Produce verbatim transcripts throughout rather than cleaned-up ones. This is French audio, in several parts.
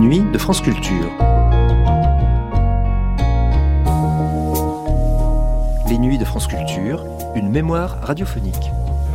Nuits de France Culture. Les Nuits de France Culture, une mémoire radiophonique.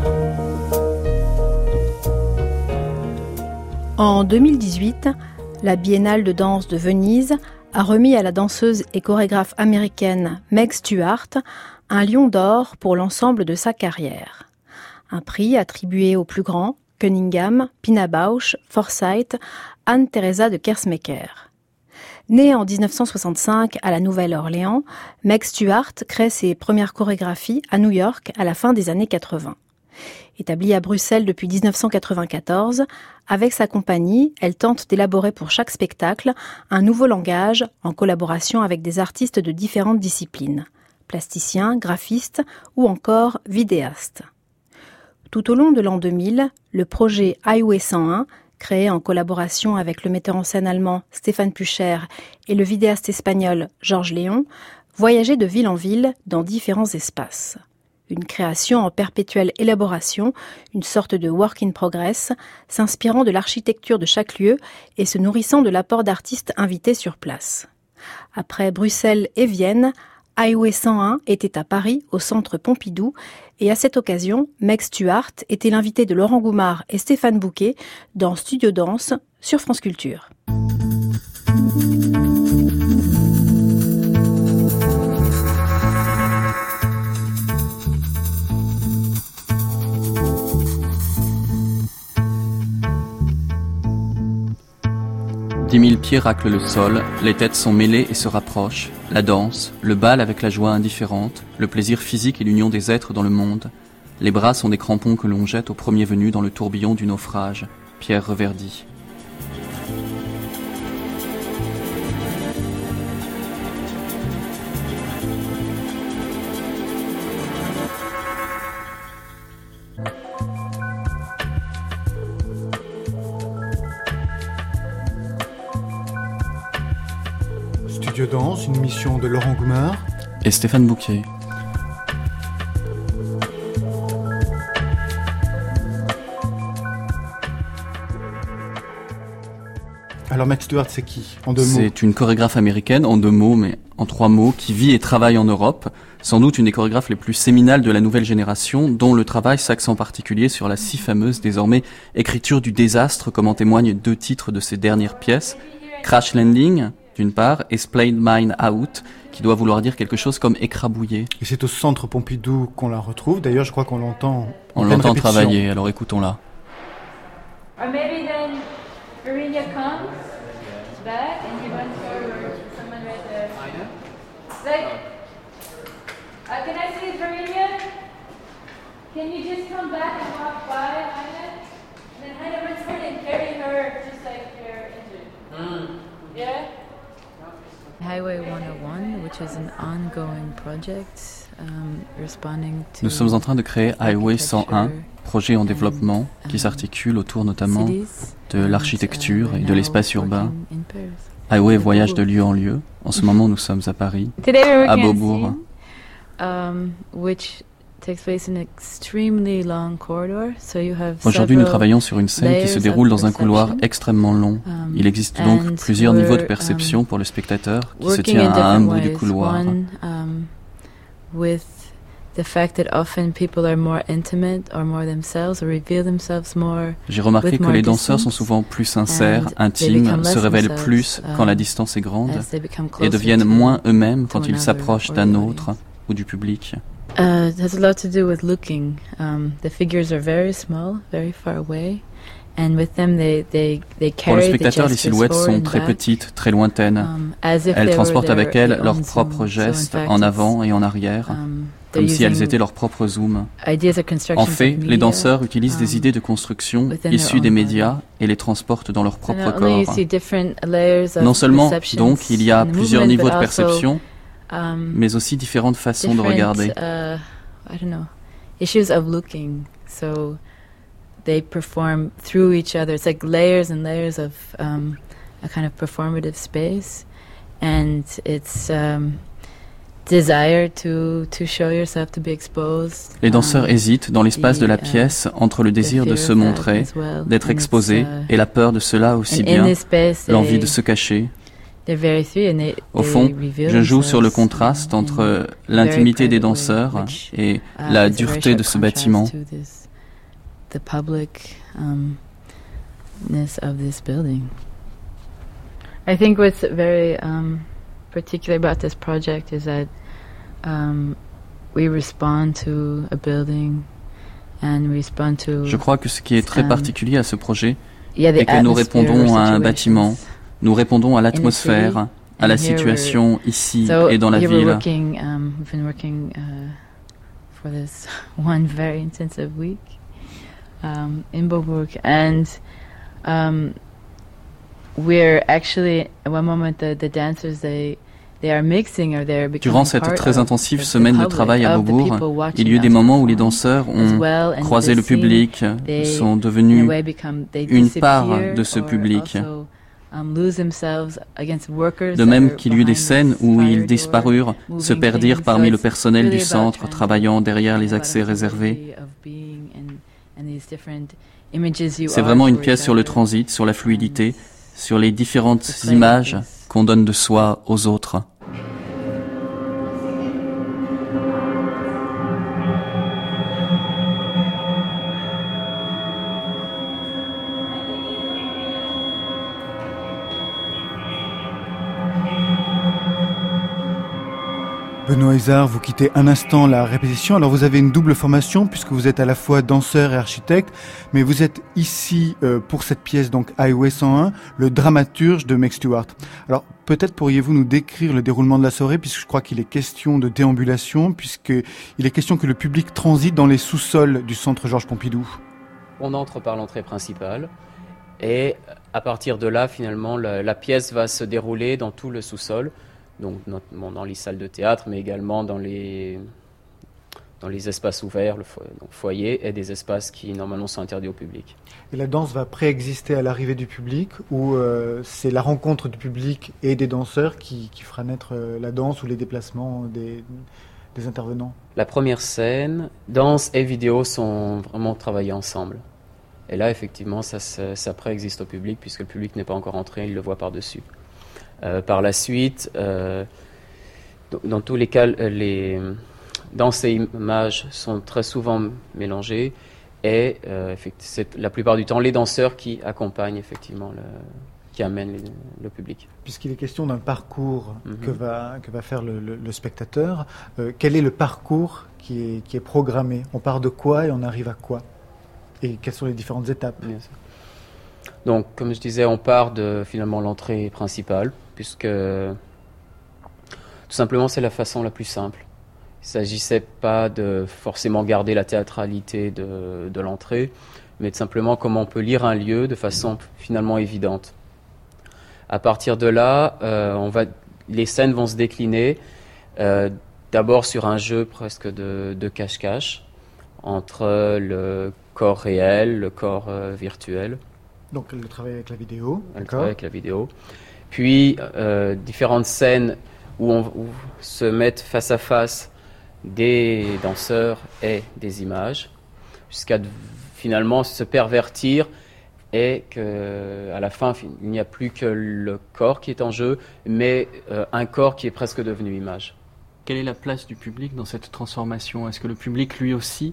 En deux mille dix-huit, la Biennale de danse de Venise a remis à la danseuse et chorégraphe américaine Meg Stuart un lion d'or pour l'ensemble de sa carrière. Un prix attribué aux plus grands, Cunningham, Pina Bausch, Forsythe, Anne-Theresa de Kersmaker. Née en dix-neuf cent soixante-cinq à la Nouvelle-Orléans, Meg Stuart crée ses premières chorégraphies à New York à la fin des années quatre-vingts. Établie à Bruxelles depuis dix-neuf cent quatre-vingt-quatorze, avec sa compagnie, elle tente d'élaborer pour chaque spectacle un nouveau langage en collaboration avec des artistes de différentes disciplines, plasticiens, graphistes ou encore vidéastes. Tout au long de l'an deux mille, le projet Highway cent un, créé en collaboration avec le metteur en scène allemand Stéphane Pucher et le vidéaste espagnol Georges Léon, voyageait de ville en ville dans différents espaces. Une création en perpétuelle élaboration, une sorte de work in progress, s'inspirant de l'architecture de chaque lieu et se nourrissant de l'apport d'artistes invités sur place. Après Bruxelles et Vienne, Highway cent un était à Paris, au centre Pompidou, et à cette occasion, Meg Stuart était l'invitée de Laurent Goumard et Stéphane Bouquet dans Studio Danse sur France Culture. Dix mille pieds raclent le sol, les têtes sont mêlées et se rapprochent, la danse, le bal avec la joie indifférente, le plaisir physique et l'union des êtres dans le monde. Les bras sont des crampons que l'on jette au premier venu dans le tourbillon du naufrage. Pierre Reverdy. Studio Danse, une mission de Laurent Goumard et Stéphane Bouquet. Alors Meg Stuart, c'est qui, en deux mots? C'est une chorégraphe américaine, en deux mots, mais en trois mots, qui vit et travaille en Europe. Sans doute une des chorégraphes les plus séminales de la nouvelle génération, dont le travail s'axe en particulier sur la si fameuse, désormais, écriture du désastre, comme en témoignent deux titres de ses dernières pièces. Crash Landing, d'une part, et Splayed Mine Out, qui doit vouloir dire quelque chose comme écrabouillé. Et c'est au centre Pompidou qu'on la retrouve. D'ailleurs, je crois qu'on l'entend en On l'entend travailler, alors écoutons-la. Or maybe then Virginia comes back and he runs forward to someone right there. Like, uh, can I see Virginia? Can you just come back and walk by Heine? And then Heine return and carry her just like you're injured. Mm. Yeah? Highway one oh one, which is an ongoing project, um, responding to Nous sommes en train de créer Highway cent un, projet en développement qui s'articule autour notamment de l'architecture et de l'espace urbain. Highway voyage de lieu en lieu. En ce moment, nous sommes à Paris, à Beaubourg. Um, which takes place in an extremely long corridor. So you have Aujourd'hui, nous travaillons sur une scène qui se déroule dans un couloir extrêmement long. Il existe donc plusieurs niveaux de perception pour le spectateur qui se tient à un bout du couloir. One, um, with the fact that often people are more intimate or more themselves or reveal themselves more. J'ai remarqué que les danseurs sont souvent plus sincères, intimes, se révèlent plus quand la distance est grande et deviennent moins eux-mêmes quand ils s'approchent d'un autre ou du public. Uh, it has a lot to do with looking. Um, the figures are very small, very far away, and with them they they they carry. Pour le spectateur, les silhouettes sont très petites, très lointaines. Um, elles transportent avec elles leurs propres gestes en avant et en arrière, um, comme si elles étaient leurs propres zooms. En fait, les danseurs utilisent um, des idées de construction issues des médias et les transportent dans leur propre corps. Non seulement, donc, il y a plusieurs niveaux de perception, Um, mais aussi différentes façons de regarder. Uh, I don't know, issues of looking. So they perform through each other. It's like layers and layers of um, a kind of performative space, and it's um, desire to to show yourself, to be exposed. Les danseurs um, hésitent dans l'espace de la pièce entre le désir de se montrer, d'être exposés, et la peur de cela aussi bien, l'envie de se cacher. Au fond, je joue sur le contraste entre l'intimité des danseurs et la dureté de ce bâtiment. The public um, ness of this building. I think what's very um, particular about this project is that um, we respond to a building and respond to. Je crois que ce qui est très um, particulier à ce projet yeah, est que nous répondons à un bâtiment, nous répondons à l'atmosphère, à la situation ici so et dans la ville. Working, um, we've been working uh, for this one very intensive week. Um, in Bobourg, and um, we're actually at one moment the, the dancers they they are mixing or they're becoming Durant cette part très of intensive the semaine de public, travail à of the Beaubourg, people watching il y a eu des us moments où les perform danseurs as ont well, and croisé they le public, seem- they, sont in a devenus way, become- they une part disappear de ce or public. also, um, lose themselves against workers De that même are qu'il y eut des behind scènes this où fire ils door, disparurent, se moving perdirent things. parmi So le it's personnel really du about centre transition, travaillant derrière les about accès réservés. of being and- and these different images you C'est are vraiment une for pièce each sur le other. transit, sur la fluidité, sur les différentes The play images is- qu'on donne de soi aux autres. Benoît Hézard, vous quittez un instant la répétition. Alors vous avez une double formation puisque vous êtes à la fois danseur et architecte, mais vous êtes ici euh, pour cette pièce, donc Highway cent un, le dramaturge de Meg Stuart. Alors peut-être pourriez-vous nous décrire le déroulement de la soirée, puisque je crois qu'il est question de déambulation, puisqu'il est question que le public transite dans les sous-sols du centre Georges Pompidou. On entre par l'entrée principale et à partir de là, finalement, la, la pièce va se dérouler dans tout le sous-sol. Donc notamment dans les salles de théâtre, mais également dans les, dans les espaces ouverts, le fo- donc foyer, et des espaces qui normalement sont interdits au public. Et la danse va préexister à l'arrivée du public, ou euh, c'est la rencontre du public et des danseurs qui, qui fera naître euh, la danse ou les déplacements des, des intervenants? La première scène, danse et vidéo sont vraiment travaillés ensemble. Et là, effectivement, ça, ça, ça préexiste au public, puisque le public n'est pas encore entré, il le voit par-dessus. Euh, par la suite, euh, dans, dans tous les cas, les danses et images sont très souvent mélangées et euh, c'est la plupart du temps les danseurs qui accompagnent effectivement, le, qui amènent les, le public. Puisqu'il est question d'un parcours Mm-hmm. que, va, que va faire le, le, le spectateur, euh, quel est le parcours qui est, qui est programmé? On part de quoi et on arrive à quoi? Et quelles sont les différentes étapes? Bien sûr. Donc, comme je disais, on part de finalement l'entrée principale, puisque tout simplement c'est la façon la plus simple. Il ne s'agissait pas de forcément garder la théâtralité de, de l'entrée, mais de simplement comment on peut lire un lieu de façon finalement évidente. À partir de là, euh, on va, les scènes vont se décliner euh, d'abord sur un jeu presque de, de cache-cache entre le corps réel, le corps euh, virtuel. Donc le travail avec la vidéo. Le travail avec la vidéo. Puis euh, différentes scènes où on où se mettent face à face des danseurs et des images, jusqu'à finalement se pervertir et qu'à la fin, il n'y a plus que le corps qui est en jeu, mais euh, un corps qui est presque devenu image. Quelle est la place du public dans cette transformation? Est-ce que le public, lui aussi,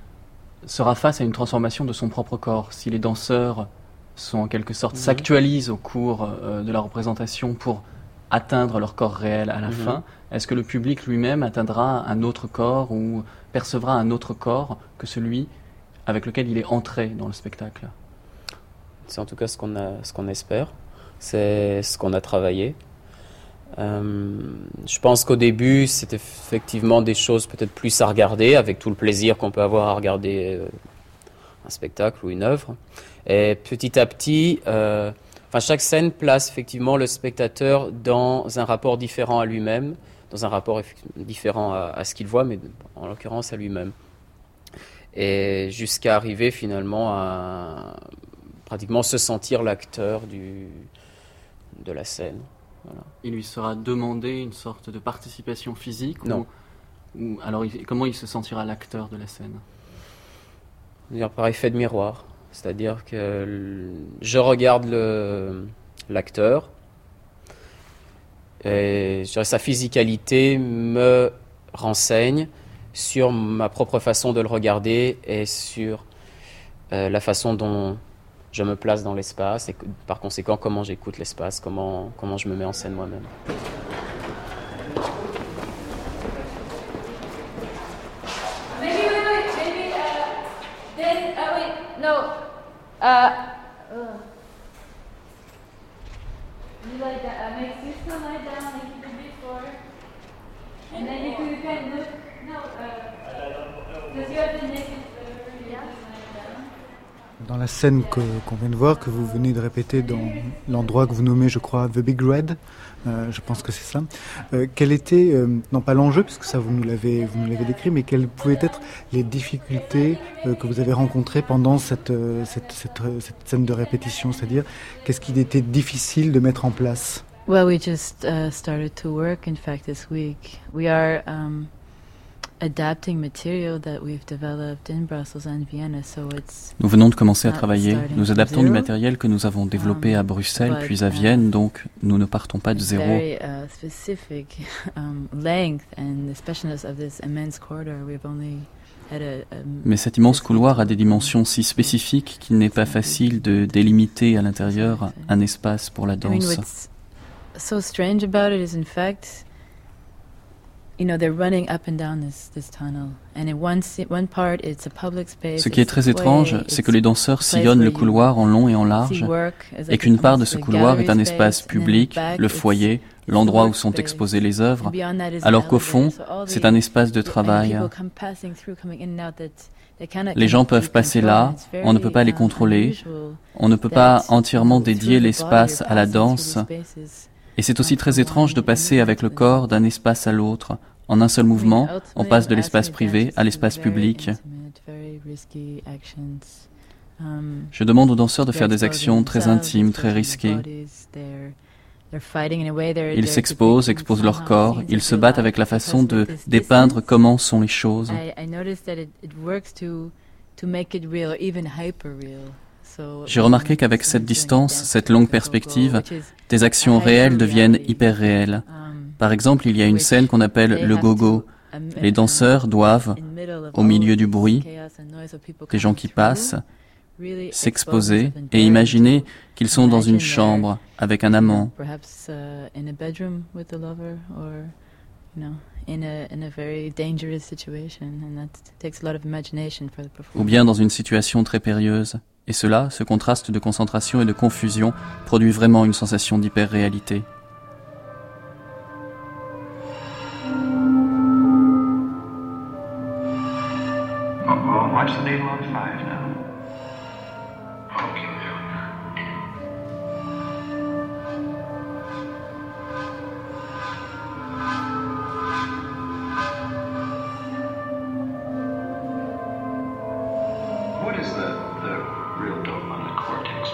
sera face à une transformation de son propre corps? Si les danseurs sont en quelque sorte, mmh. s'actualisent au cours euh, de la représentation pour atteindre leur corps réel à la mmh. fin, est-ce que le public lui-même atteindra un autre corps ou percevra un autre corps que celui avec lequel il est entré dans le spectacle? C'est en tout cas ce qu'on a, ce qu'on espère, c'est ce qu'on a travaillé. Euh, je pense qu'au début, c'est effectivement des choses peut-être plus à regarder, avec tout le plaisir qu'on peut avoir à regarder euh, un spectacle ou une œuvre. Et petit à petit, euh, enfin, chaque scène place effectivement le spectateur dans un rapport différent à lui-même, dans un rapport différent à, à ce qu'il voit, mais en l'occurrence à lui-même. Et jusqu'à arriver finalement à pratiquement se sentir l'acteur du, de la scène. Voilà. Il lui sera demandé une sorte de participation physique Non. Ou, ou alors il, comment il se sentira l'acteur de la scène? C'est-à-dire par effet de miroir. C'est-à-dire que je regarde le, l'acteur et je dirais, sa physicalité me renseigne sur ma propre façon de le regarder et sur euh, la façon dont je me place dans l'espace et que, par conséquent comment j'écoute l'espace, comment, comment je me mets en scène moi-même. Maybe, wait, wait, maybe, uh, then, uh, wait, no, uh, ugh. You like that, uh, make sister lie down like you did before, and then if you can look, no, uh, does you have the naked, uh, yeah. Dans la scène que, qu'on vient de voir, que vous venez de répéter dans l'endroit que vous nommez, je crois, The Big Red, euh, je pense que c'est ça, euh, quel était, euh, non pas l'enjeu, puisque ça vous nous l'avez, vous nous l'avez décrit, mais quelles pouvaient être les difficultés euh, que vous avez rencontrées pendant cette, euh, cette, cette, cette scène de répétition, c'est-à-dire qu'est-ce qu'il était difficile de mettre en place? Well, we just uh, started to work, in fact, this week. We are um, adapting material that we've developed in Brussels and Vienna, so it's Nous venons de commencer à travailler. Nous adaptons du matériel que nous avons développé à Bruxelles puis à Vienne, donc nous ne partons pas de zéro. very uh, specific um, length and the specialness of this immense corridor. We've only had a, a Mais cet immense couloir a des dimensions si spécifiques qu'il n'est pas facile de délimiter à l'intérieur un espace pour la I mean, danse. what's so strange about it is, in fact, you know, they're running up and down this, this tunnel, and in one si- one part it's a public space. Ce qui est très étrange, c'est que les danseurs sillonnent le couloir en long et en large, et qu'une part de ce couloir est un espace public, le foyer, l'endroit où sont exposées les œuvres, alors qu'au fond, c'est un espace de travail. Les gens peuvent passer là, on ne peut pas les contrôler, on ne peut pas entièrement dédier l'espace à la danse, et c'est aussi très étrange de passer avec le corps d'un espace à l'autre. En un seul mouvement, on passe de l'espace privé à l'espace public. Je demande aux danseurs de faire des actions très intimes, très risquées. Ils s'exposent, exposent leur corps, ils se battent avec la façon de dépeindre comment sont les choses. J'ai remarqué qu'avec cette distance, cette longue perspective, des actions réelles deviennent hyper réelles. Par exemple, il y a une scène qu'on appelle le go-go. Les danseurs doivent, au milieu du bruit, des gens qui passent, s'exposer et imaginer qu'ils sont dans une chambre avec un amant. Ou bien dans une situation très périlleuse. Et cela, ce contraste de concentration et de confusion, produit vraiment une sensation d'hyper-réalité. Uh-oh, watch the needle on five now. Okay. What is the, the real dope on the cortex?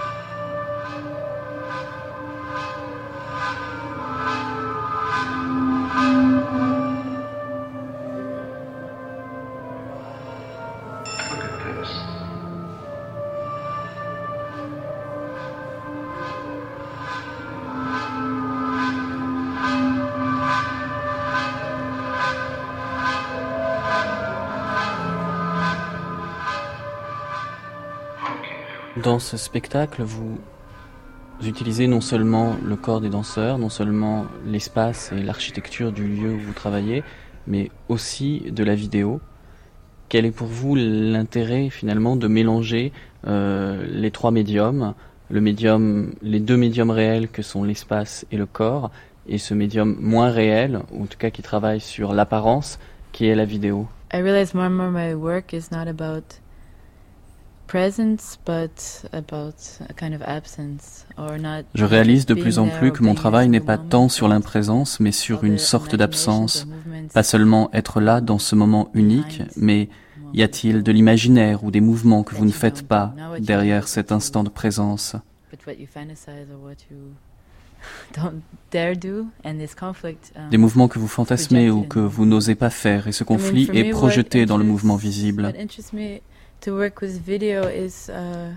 Look at this. Dans ce spectacle, vous utilisez non seulement le corps des danseurs, non seulement l'espace et l'architecture du lieu où vous travaillez, mais aussi de la vidéo. Quel est pour vous l'intérêt finalement de mélanger euh, les trois médiums, le médium, les deux médiums réels que sont l'espace et le corps, et ce médium moins réel, ou en tout cas qui travaille sur l'apparence, qui est la vidéo? I realize more and more my work is not about presence, but about a kind of absence, or not. Je réalise de plus en plus que mon travail n'est pas tant sur l'imprésence, mais sur une sorte d'absence. Pas seulement être là dans ce moment unique, mais y a-t-il de l'imaginaire ou des mouvements que vous ne faites pas derrière cet instant de présence? don't dare do, and this conflict. Um, Des mouvements que vous fantasmez ou que vous n'osez pas faire, et ce conflit est projeté dans le mouvement visible. What interests me to work with video is uh,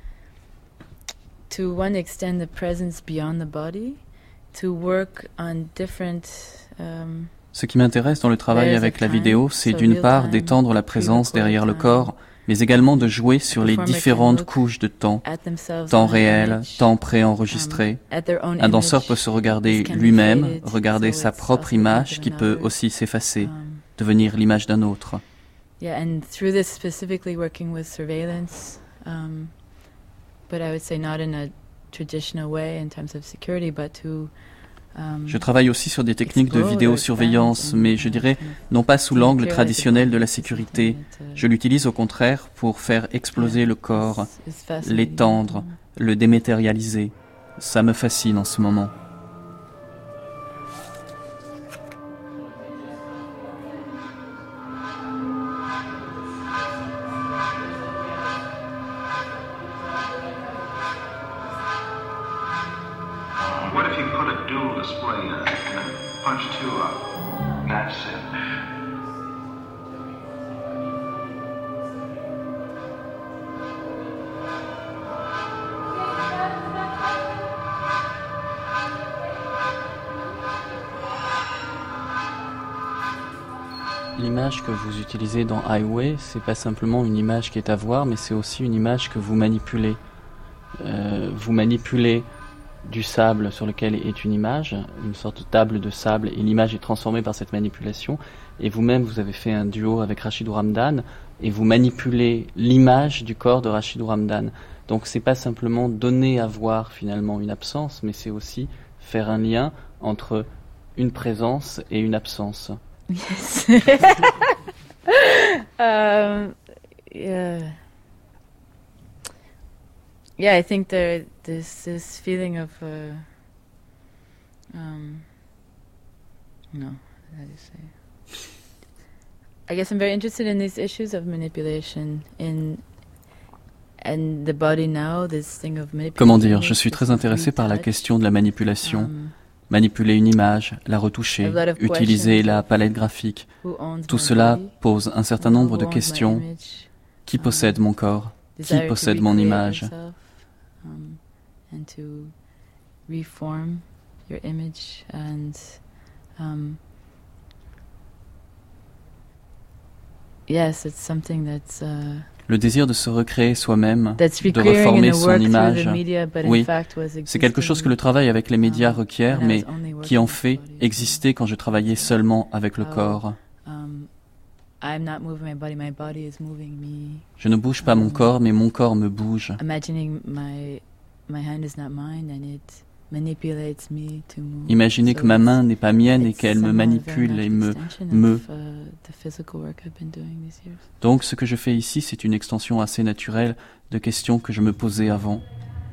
to one extend the presence beyond the body, to work on different. Um, Ce qui m'intéresse dans le travail avec la vidéo, c'est d'une part d'étendre la présence derrière le corps, mais également de jouer sur les différentes couches de temps, temps réel, temps préenregistré. Un danseur peut se regarder lui-même, regarder sa propre image qui peut aussi s'effacer, devenir l'image d'un autre. Yeah, and through this specifically working with surveillance, um, but I would say not in a traditional way in terms of security, but to Je travaille aussi sur des techniques de vidéosurveillance, mais je dirais non pas sous l'angle traditionnel de la sécurité. Je l'utilise au contraire pour faire exploser le corps, l'étendre, le dématérialiser. Ça me fascine en ce moment. What if you put a dual display in it and then punch two up? That's it. L'image que vous utilisez dans Highway, c'est pas simplement une image qui est à voir, mais c'est aussi une image que vous manipulez. Euh, vous manipulez du sable sur lequel est une image, une sorte de table de sable, et l'image est transformée par cette manipulation. Et vous-même, vous avez fait un duo avec Rachidou Ramdan, et vous manipulez l'image du corps de Rachidou Ramdan. Donc c'est pas simplement donner à voir finalement une absence, mais c'est aussi faire un lien entre une présence et une absence. Yes. um, yeah. Yeah, I think there this this feeling of uh, um, no, how do you say? I guess I'm very interested in these issues of manipulation in and the body now. This thing of manipulation. Comment dire? Je suis très intéressé par la question de la manipulation. Um, Manipuler une image, la retoucher, utiliser la palette graphique. Tout cela pose un certain nombre de questions. Qui possède mon corps? Qui possède mon image? Le désir de se recréer soi-même, de reformer son image, oui, c'est quelque chose que le travail avec les médias requiert, mais qui en fait existait quand je travaillais seulement avec le corps. Je ne bouge pas mon corps, mais mon corps me bouge. Imaginez que ma main n'est pas mienne et qu'elle me manipule et me me. Donc ce que je fais ici, c'est une extension assez naturelle de questions que je me posais avant.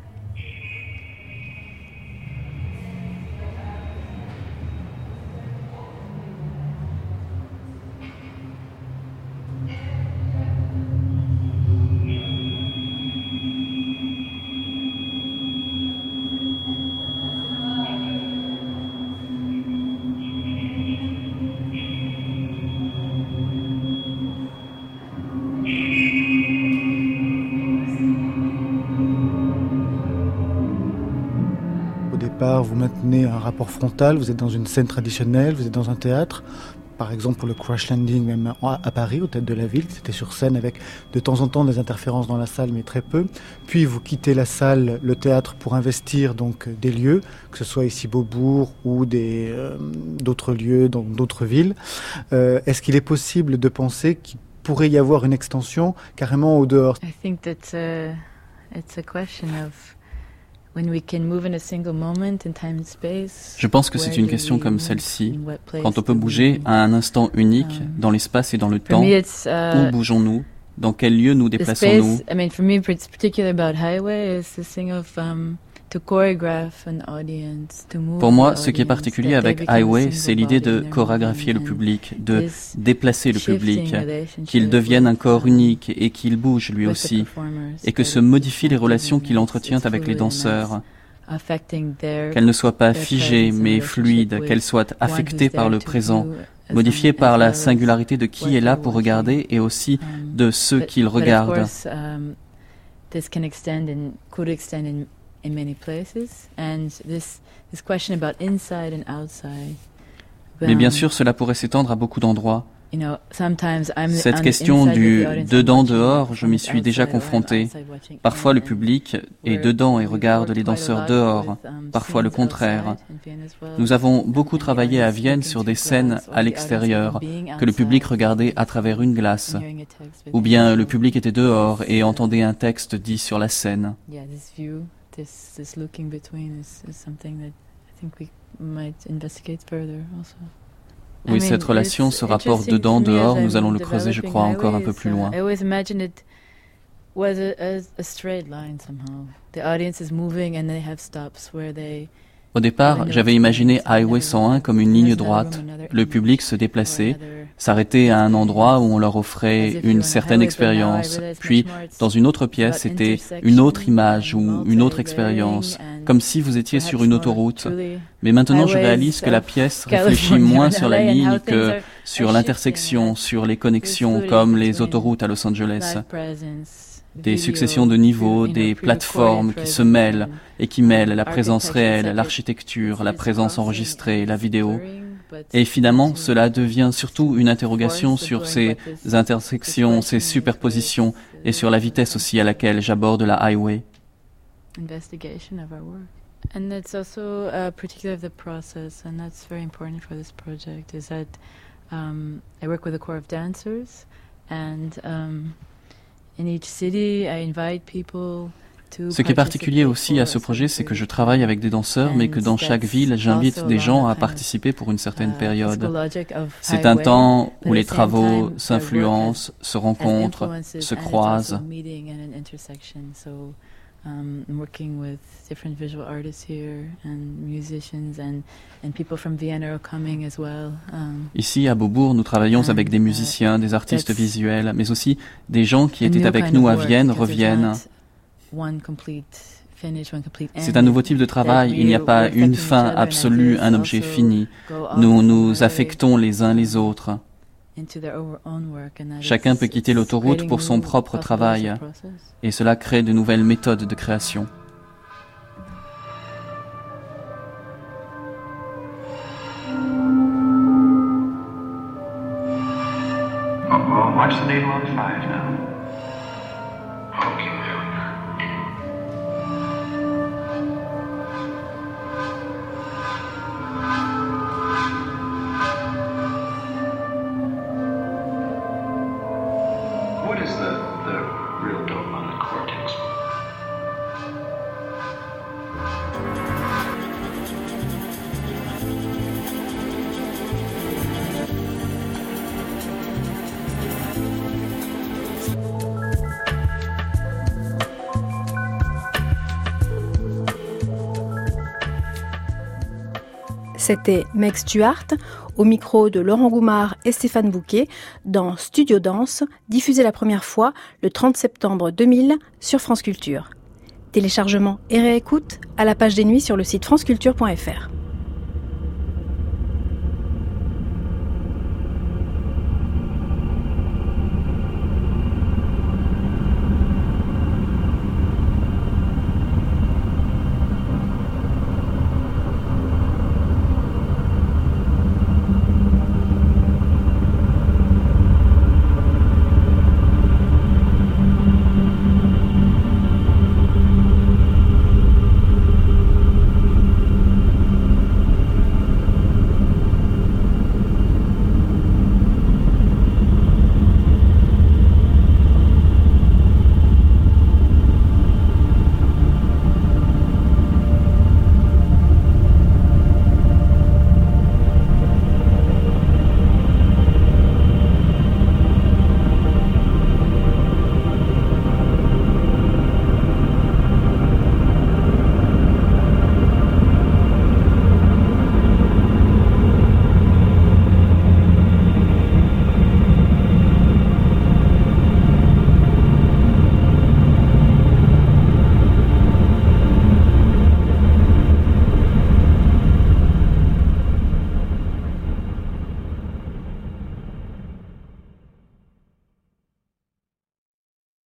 Vous maintenez un rapport frontal, vous êtes dans une scène traditionnelle, vous êtes dans un théâtre. Par exemple, pour le Crash Landing, même à Paris, au Théâtre de la Ville, c'était sur scène avec de temps en temps des interférences dans la salle, mais très peu. Puis vous quittez la salle, le théâtre, pour investir donc des lieux, que ce soit ici Beaubourg ou des, euh, d'autres lieux dans d'autres villes. Euh, est-ce qu'il est possible de penser qu'il pourrait y avoir une extension carrément au dehors? I think that uh, it's a question of Je pense que c'est une question comme celle-ci. Quand on peut bouger à un instant unique, dans l'espace et dans le temps, où bougeons-nous? Dans quel lieu nous déplaçons-nous? Pour moi, ce qui est particulier avec Highway, c'est l'idée de chorégraphier le public, de déplacer le public, qu'il devienne un corps unique et qu'il bouge lui aussi, et que se modifient les relations qu'il entretient avec les danseurs. qu'elle ne soit pas figée mais fluide, qu'elle soit affectée par le présent, modifiée par la singularité de qui est là pour regarder et aussi de ceux qu'il regarde. Mais bien sûr, cela pourrait s'étendre à beaucoup d'endroits. Cette question du dedans-dehors, je m'y suis déjà confronté. Parfois le public est dedans et regarde les danseurs dehors, parfois le contraire. Nous avons beaucoup travaillé à Vienne sur des scènes à l'extérieur, que le public regardait à travers une glace. Ou bien le public était dehors et entendait un texte dit sur la scène. Oui, cette relation, ce rapport dedans-dehors, nous allons le creuser, je crois, encore un peu plus loin. Au départ, j'avais imaginé Highway cent un comme une ligne droite. Le public se déplaçait, s'arrêtait à un endroit où on leur offrait une certaine expérience. Puis, dans une autre pièce, c'était une autre image ou une autre expérience, comme si vous étiez sur une autoroute. Mais maintenant, je réalise que la pièce réfléchit moins sur la ligne que sur l'intersection, sur les connexions, comme les autoroutes à Los Angeles. Des successions de niveaux, des plateformes qui se mêlent et qui mêlent la présence réelle, l'architecture, la présence enregistrée, la vidéo. Et finalement, cela devient surtout une interrogation sur ces intersections, ces superpositions et sur la vitesse aussi à laquelle j'aborde la highway. And that's also uh, particular of the process, and that's very important for this project, is that um, I work with a corps of dancers, and um, in each city I invite people to. Ce qui est particulier aussi à ce projet, c'est que je travaille avec des danseurs, mais que dans chaque ville, j'invite des gens à participer pour une certaine période. C'est un temps où les travaux s'influencent, se rencontrent, se croisent. Um, I'm working with different visual artists here and musicians and, and people from Vienna are coming as well. Um, Ici, à Beaubourg, nous travaillons and, avec des musiciens, des artistes visuels, mais aussi des gens qui étaient avec nous à Vienne reviennent. C'est un nouveau type de travail, il n'y a pas une fin absolue, un objet fini. Nous nous affectons les uns les autres. Chacun peut quitter l'autoroute pour son propre travail, et cela crée de nouvelles méthodes de création. Well, watch the needle on five now. Okay. What is the, the real dopamine cortex? C'était Meg Stuart, au micro de Laurent Goumard et Stéphane Bouquet, dans Studio Danse, diffusé la première fois le trente septembre deux mille sur France Culture. Téléchargement et réécoute à la page des nuits sur le site franceculture point f r.